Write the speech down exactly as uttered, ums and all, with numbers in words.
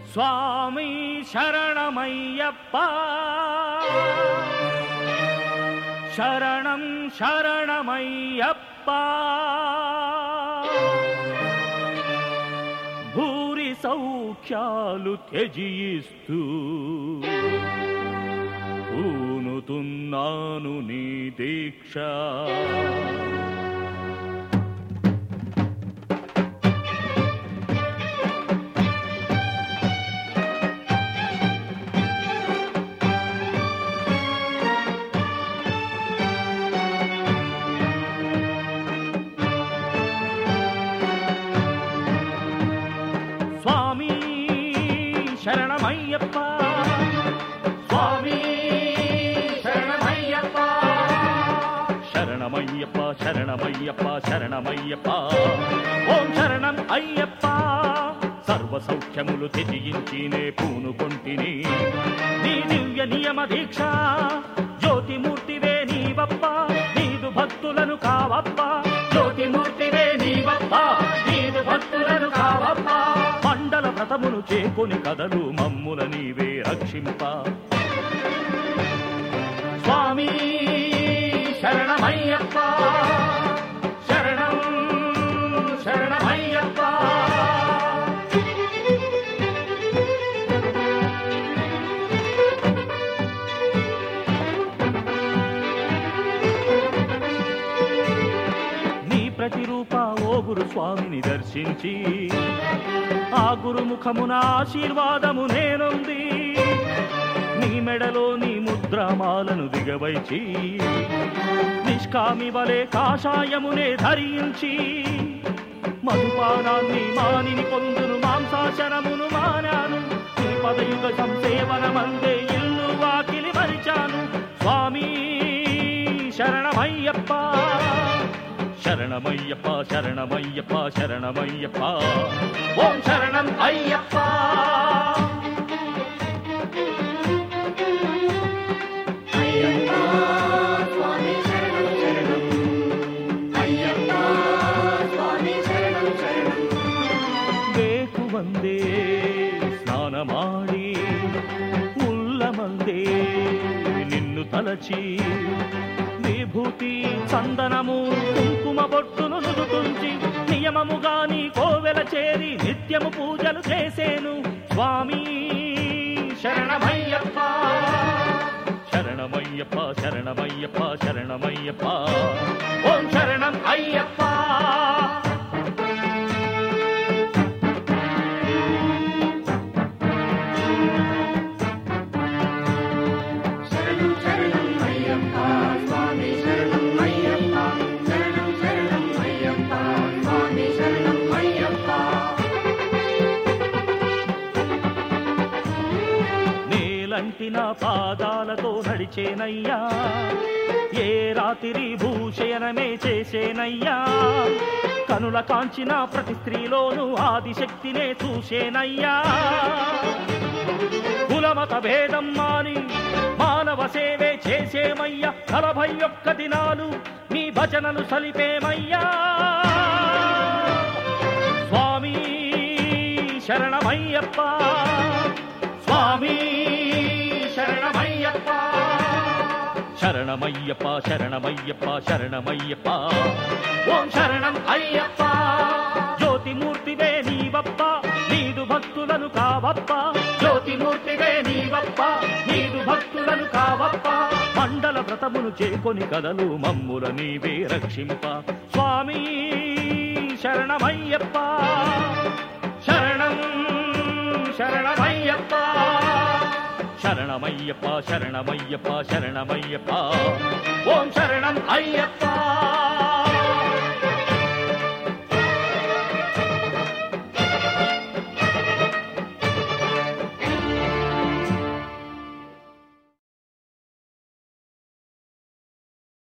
స్వామి శరణమయ్యప్ప శరణం శరణమయ్యప్ప భూరి సౌఖ్యాలు త్యజిస్తూ పూనుతున్నాను నీ దీక్ష. స్వామి శరణమయ్యప్ప స్వామి శరణమయ్యప్ప శరణమయ్యప్ప శరణమయ్యప్ప శరణమయ్యప్ప ఓం శరణం అయ్యప్ప. సర్వ సౌఖ్యములు త్యజించినే పూనుకొంటిని నీ దివ్య నియమ దీక్ష. జ్యోతిమూర్తివే నీవప్ప నీదు భక్తులను కావప్ప. జ్యోతిమూర్తివే నీవప్ప నీదు భక్తులను కావప్ప. మండల వ్రతమును చేకొని కదలు మమ్ముల నీవే రక్షింప. స్వామి శరణమయ్యప్ప శరణం శరణమయ్యప్ప. నీ ప్రతిరూప ఓ గురు స్వామిని దర్శించి ఆ గురుముఖమున ఆశీర్వాదము నేనుంది. నీ మెడలో నీ ముద్రమాలను దిగవైచి నిష్కామి వలె కాషాయమునే ధరించి మధుపానాన్ని మానిని పొందును మాంసాశనమును మానాను. నీ పదయుగ సంసేవనమందే ఇల్లు వాకిలి మరిచాను. స్వామి శరణమయ్యప్ప శరణమయ్యప్ప శరణమయ్యప్ప శరణమయ్యప్ప ఓం శరణం అయ్యప్ప. అయ్యప్ప స్వామి శరణం శరణం అయ్యప్ప స్వామి శరణం శరణం. వేకు వందే స్నానమాడి ఉల్లమందే నిన్ను తలచి విభూతి చందనము కుంకుమ బొట్టును నుదుటుంచి నియమముగా నీ కోవెల చేరి నిత్యము పూజలు చేసేను. స్వామి శరణమయ్యప్ప శరణమయ్యప్ప శరణమయ్యప్ప శరణమయ్యప్ప ఓం శరణం అయ్యప్ప. శరణం శరణం అయ్యప్ప స్వామి శరణం అయ్యప్ప శరణం శరణం అయ్యప్ప స్వామి శరణం అయ్యప్ప. నేలంటి నా పాదాలతో నడిచేనయ్యా ఏ రాత్రి భూషయనమే చేసేనయ్యా. కనుల కాంచిన ప్రతి స్త్రీలోనూ ఆదిశక్తినే చూసేనయ్యా. కులమత భేదం మాని మానవ సేవే చేసేమయ్యా. నలభై ఒక్క దినాలు నీ భజనలు సలిపేమయ్యా. స్వామి శరణమయ్యప్ప స్వామి శరణమయ్యప్ప శరణమయ్యప్ప శరణమయ్యప్ప శరణమయ్యప్ప ఓం శరణం అయ్యప్ప. జ్యోతిమూర్తివే నీవప్ప నీదు భక్తులను కావప్ప. జ్యోతిమూర్తివే నీవప్ప నీదు భక్తులను కావప్ప. మండల వ్రతమును చేకొని కదలు మమ్ముల నీవే రక్షింప. స్వామి శరణమయ్యప్ప శరణం శరణమయ్యప్ప శరణమయ్యప్ప శరణమయ్యప్ప శరణమయ్యప్ప ఓం శరణం అయ్యప్ప.